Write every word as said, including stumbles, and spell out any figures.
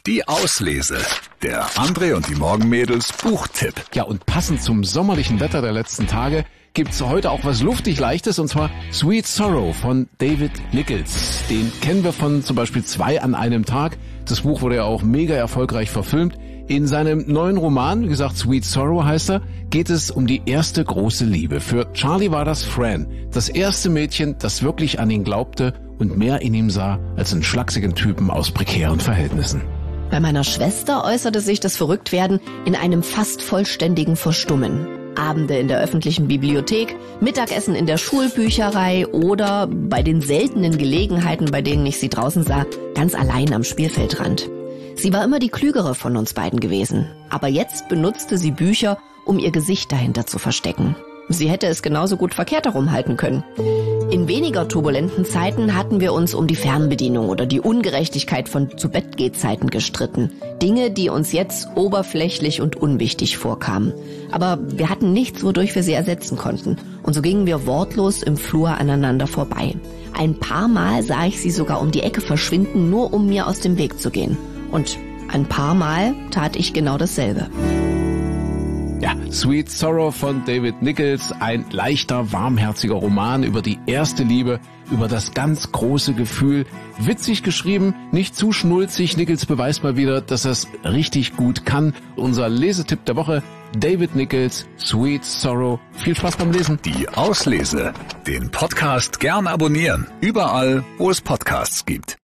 Die Auslese. Der André und die Morgenmädels Buchtipp. Ja, und passend zum sommerlichen Wetter der letzten Tage gibt's heute auch was luftig Leichtes, und zwar Sweet Sorrow von David Nichols. Den kennen wir von zum Beispiel Zwei an einem Tag. Das Buch wurde ja auch mega erfolgreich verfilmt. In seinem neuen Roman, wie gesagt Sweet Sorrow heißt er, geht es um die erste große Liebe. Für Charlie war das Fran, das erste Mädchen, das wirklich an ihn glaubte und mehr in ihm sah als einen schlachsigen Typen aus prekären Verhältnissen. Bei meiner Schwester äußerte sich das Verrücktwerden in einem fast vollständigen Verstummen. Abende in der öffentlichen Bibliothek, Mittagessen in der Schulbücherei oder bei den seltenen Gelegenheiten, bei denen ich sie draußen sah, ganz allein am Spielfeldrand. Sie war immer die Klügere von uns beiden gewesen, aber jetzt benutzte sie Bücher, um ihr Gesicht dahinter zu verstecken. Sie hätte es genauso gut verkehrt herum halten können. In weniger turbulenten Zeiten hatten wir uns um die Fernbedienung oder die Ungerechtigkeit von Zu-Bett-Geh-Zeiten gestritten. Dinge, die uns jetzt oberflächlich und unwichtig vorkamen. Aber wir hatten nichts, wodurch wir sie ersetzen konnten. Und so gingen wir wortlos im Flur aneinander vorbei. Ein paar Mal sah ich sie sogar um die Ecke verschwinden, nur um mir aus dem Weg zu gehen. Und ein paar Mal tat ich genau dasselbe. Ja, Sweet Sorrow von David Nichols, ein leichter, warmherziger Roman über die erste Liebe, über das ganz große Gefühl. Witzig geschrieben, nicht zu schnulzig. Nichols beweist mal wieder, dass er es richtig gut kann. Unser Lesetipp der Woche, David Nichols, Sweet Sorrow. Viel Spaß beim Lesen. Die Auslese. Den Podcast gern abonnieren. Überall, wo es Podcasts gibt.